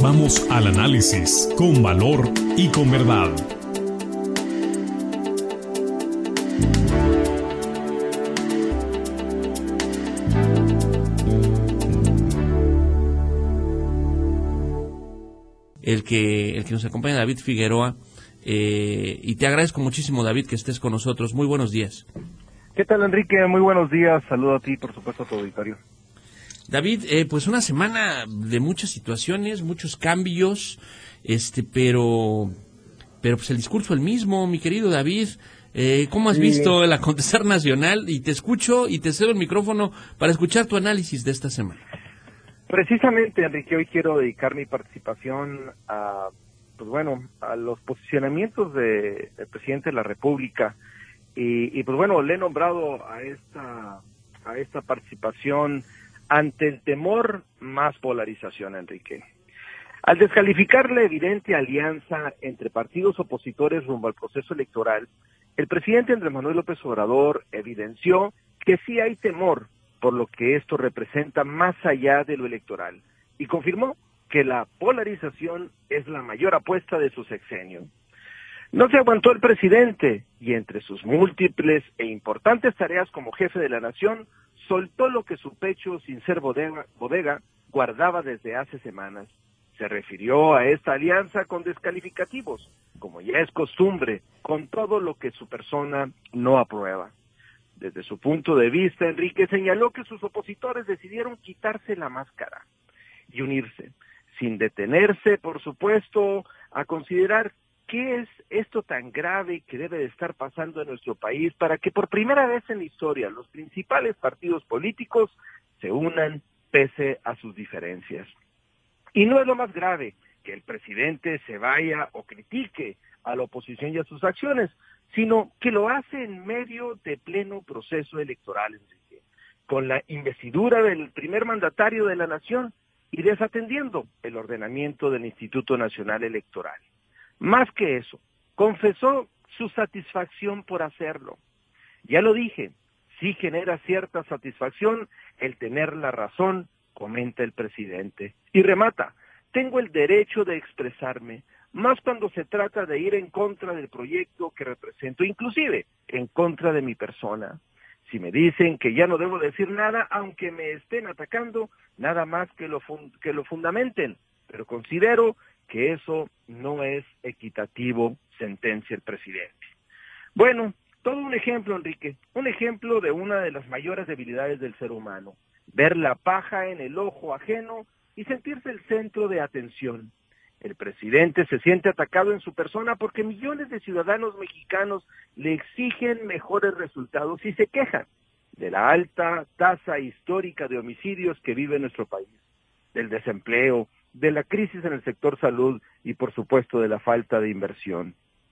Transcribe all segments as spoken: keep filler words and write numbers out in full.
Vamos al análisis con valor y con verdad. El que, el que nos acompaña, David Figueroa, eh, y te agradezco muchísimo, David, que estés con nosotros. Muy buenos días. ¿Qué tal, Enrique? Muy buenos días. Saludo a ti, por supuesto, a tu auditorio. David, eh, pues una semana de muchas situaciones, muchos cambios, este, pero, pero pues el discurso el mismo, mi querido David. Eh, ¿Cómo has Sí. visto el acontecer nacional? Y te escucho y te cedo el micrófono para escuchar tu análisis de esta semana. Precisamente, Enrique, hoy quiero dedicar mi participación a, pues bueno, a los posicionamientos de, del presidente de la República. Y, y pues bueno, le he nombrado a esta, a esta participación ante el temor más polarización, Enrique. Al descalificar la evidente alianza entre partidos opositores rumbo al proceso electoral, el presidente Andrés Manuel López Obrador evidenció que sí hay temor por lo que esto representa más allá de lo electoral, y confirmó que la polarización es la mayor apuesta de su sexenio. No se aguantó el presidente, y entre sus múltiples e importantes tareas como jefe de la nación, soltó lo que su pecho, sin ser bodega, bodega, guardaba desde hace semanas. Se refirió a esta alianza con descalificativos, como ya es costumbre, con todo lo que su persona no aprueba. Desde su punto de vista, Enrique señaló que sus opositores decidieron quitarse la máscara y unirse, sin detenerse, por supuesto, a considerar qué es esto tan grave que debe de estar pasando en nuestro país para que por primera vez en la historia los principales partidos políticos se unan pese a sus diferencias. Y no es lo más grave que el presidente se vaya o critique a la oposición y a sus acciones, sino que lo hace en medio de pleno proceso electoral, Enrique, con la investidura del primer mandatario de la nación y desatendiendo el ordenamiento del Instituto Nacional Electoral. Más que eso, confesó su satisfacción por hacerlo. Ya lo dije, sí genera cierta satisfacción el tener la razón, comenta el presidente. Y remata, tengo el derecho de expresarme, más cuando se trata de ir en contra del proyecto que represento, inclusive en contra de mi persona. Si me dicen que ya no debo decir nada, aunque me estén atacando, nada más que lo, fun- que lo fundamenten, pero considero que eso no es equitativo, sentencia el presidente. Bueno, todo un ejemplo, Enrique, un ejemplo de una de las mayores debilidades del ser humano, ver la paja en el ojo ajeno y sentirse el centro de atención. El presidente se siente atacado en su persona porque millones de ciudadanos mexicanos le exigen mejores resultados y se quejan de la alta tasa histórica de homicidios que vive nuestro país, del desempleo, de la crisis en el sector salud y por supuesto de la falta de inversión.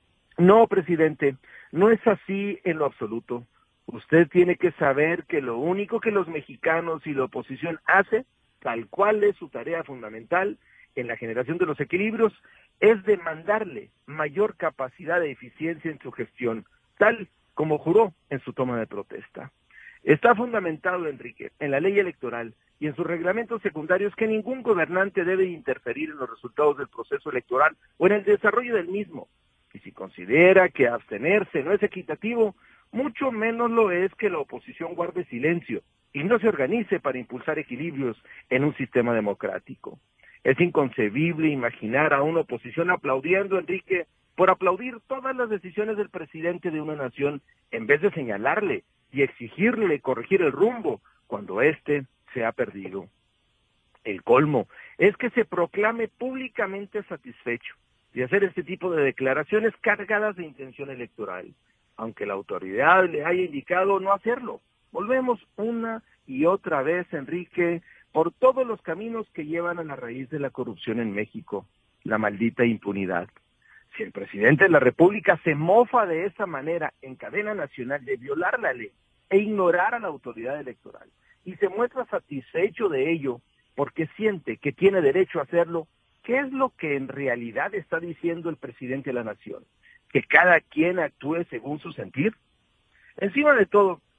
No, presidente, no es así en lo absoluto. Usted tiene que saber que lo único que los mexicanos y la oposición hace, tal cual es su tarea fundamental en la generación de los equilibrios, es demandarle mayor capacidad de eficiencia en su gestión, tal como juró en su toma de protesta. Está fundamentado, Enrique, en la ley electoral y en sus reglamentos secundarios que ningún gobernante debe interferir en los resultados del proceso electoral o en el desarrollo del mismo. Y si considera que abstenerse no es equitativo, mucho menos lo es que la oposición guarde silencio y no se organice para impulsar equilibrios en un sistema democrático. Es inconcebible imaginar a una oposición aplaudiendo, Enrique, por aplaudir todas las decisiones del presidente de una nación en vez de señalarle y exigirle corregir el rumbo cuando éste se ha perdido. El colmo es que se proclame públicamente satisfecho de hacer este tipo de declaraciones cargadas de intención electoral, aunque la autoridad le haya indicado no hacerlo. Volvemos una y otra vez, Enrique, por todos los caminos que llevan a la raíz de la corrupción en México, la maldita impunidad. Si el presidente de la República se mofa de esa manera en cadena nacional de violar la ley e ignorar a la autoridad electoral, y se muestra satisfecho de ello porque siente que tiene derecho a hacerlo, ¿qué es lo que en realidad está diciendo el presidente de la nación? ¿Que cada quien actúe según su sentir? Encima de todo,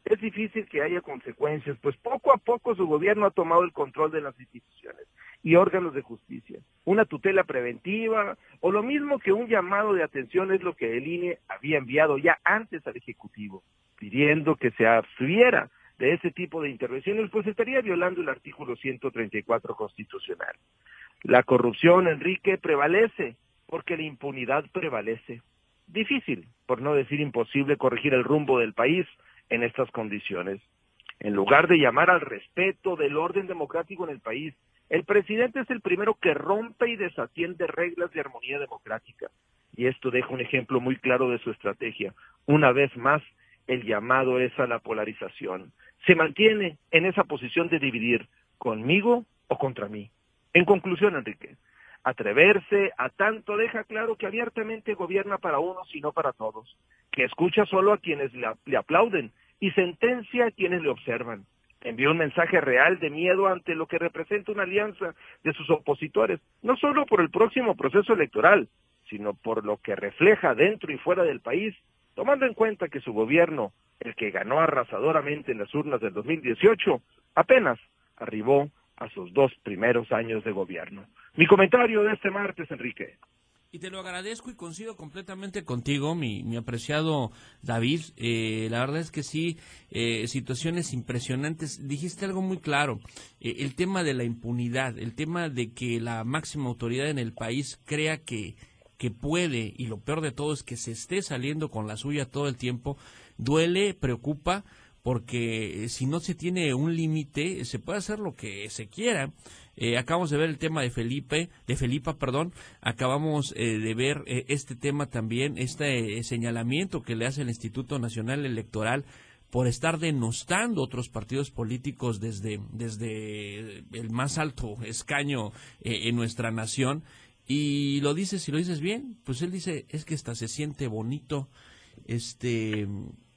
es difícil que haya consecuencias, pues poco a poco su gobierno ha tomado el control de las instituciones y órganos de justicia. Una tutela preventiva o lo mismo que un llamado de atención es lo que el I N E había enviado ya antes al Ejecutivo, pidiendo que se abstuviera de ese tipo de intervenciones, pues estaría violando el artículo ciento treinta y cuatro constitucional. La corrupción, Enrique, prevalece porque la impunidad prevalece. Difícil, por no decir imposible, corregir el rumbo del país en estas condiciones. En lugar de llamar al respeto del orden democrático en el país, el presidente es el primero que rompe y desatiende reglas de armonía democrática. Y esto deja un ejemplo muy claro de su estrategia. Una vez más, el llamado es a la polarización. Se mantiene en esa posición de dividir, conmigo o contra mí. En conclusión, Enrique, atreverse a tanto deja claro que abiertamente gobierna para unos y no para todos, que escucha solo a quienes le, le aplauden y sentencia a quienes le observan. Envía un mensaje real de miedo ante lo que representa una alianza de sus opositores, no solo por el próximo proceso electoral, sino por lo que refleja dentro y fuera del país, tomando en cuenta que su gobierno, el que ganó arrasadoramente en las urnas del dos mil dieciocho, apenas arribó a sus dos primeros años de gobierno. Mi comentario de este martes, Enrique. Y te lo agradezco y coincido completamente contigo, mi, mi apreciado David. Eh, la verdad es que sí, eh, situaciones impresionantes. Dijiste algo muy claro, eh, el tema de la impunidad, el tema de que la máxima autoridad en el país crea que, que puede, y lo peor de todo es que se esté saliendo con la suya todo el tiempo, duele, preocupa, porque si no se tiene un límite, se puede hacer lo que se quiera. Eh, acabamos de ver el tema de Felipe, de Felipa, perdón, acabamos eh, de ver eh, este tema también, este eh, señalamiento que le hace el Instituto Nacional Electoral por estar denostando otros partidos políticos desde, desde el más alto escaño eh, en nuestra nación. Y lo dices, si lo dices bien, pues él dice, es que hasta se siente bonito, este...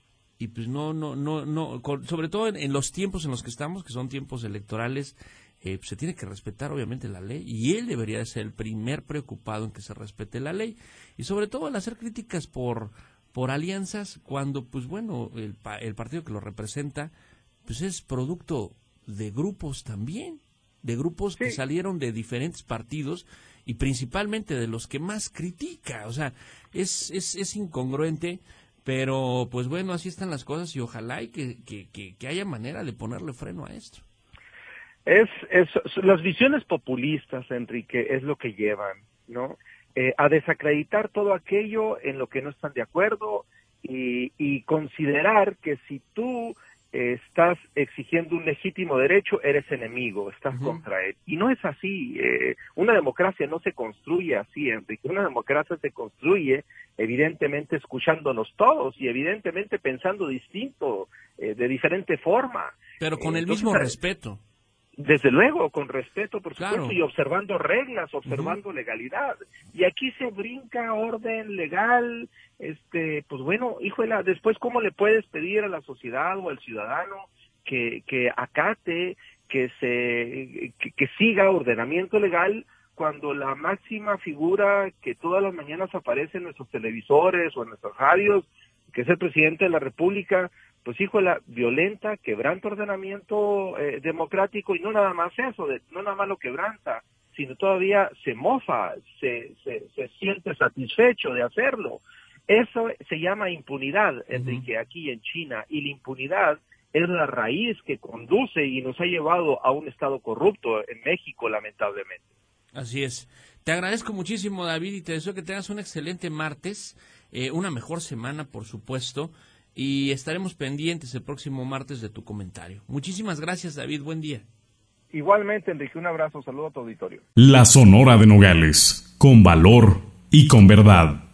y pues no, no, no, no, con, sobre todo en, en los tiempos en los que estamos, que son tiempos electorales, eh, pues se tiene que respetar obviamente la ley, y él debería ser el primer preocupado en que se respete la ley, y sobre todo al hacer críticas por, por alianzas, cuando pues bueno, el, el partido que lo representa, pues es producto de grupos también, de grupos sí. que salieron de diferentes partidos, y principalmente de los que más critica, o sea, es, es, es incongruente. Pero, pues bueno, así están las cosas y ojalá y que, que, que, que haya manera de ponerle freno a esto. Es, es las visiones populistas, Enrique, es lo que llevan, ¿no? Eh, a desacreditar todo aquello en lo que no están de acuerdo y, y considerar que si tú eh, estás exigiendo un legítimo derecho, eres enemigo, estás uh-huh. contra él. Y no es así. Eh, una democracia no se construye así, Enrique. Una democracia se construye evidentemente escuchándonos todos y evidentemente pensando distinto, eh, de diferente forma. Pero con el Entonces, mismo respeto. Desde luego, con respeto, por supuesto, claro. y observando reglas, observando uh-huh. legalidad. Y aquí se brinca orden legal, este, pues bueno, híjole, después cómo le puedes pedir a la sociedad o al ciudadano que, que acate, que se, que, que siga ordenamiento legal, cuando la máxima figura que todas las mañanas aparece en nuestros televisores o en nuestras radios, que es el presidente de la República, pues híjole, violenta, quebranta ordenamiento eh, democrático, y no nada más eso, de, no nada más lo quebranta, sino todavía se mofa, se, se, se siente satisfecho de hacerlo. Eso se llama impunidad, Enrique, uh-huh. aquí en China, y la impunidad es la raíz que conduce y nos ha llevado a un estado corrupto en México, lamentablemente. Así es. Te agradezco muchísimo, David, y te deseo que tengas un excelente martes, eh, una mejor semana, por supuesto, y estaremos pendientes el próximo martes de tu comentario. Muchísimas gracias, David. Buen día. Igualmente, Enrique, un abrazo. Saludo a tu auditorio. La Sonora de Nogales, con valor y con verdad.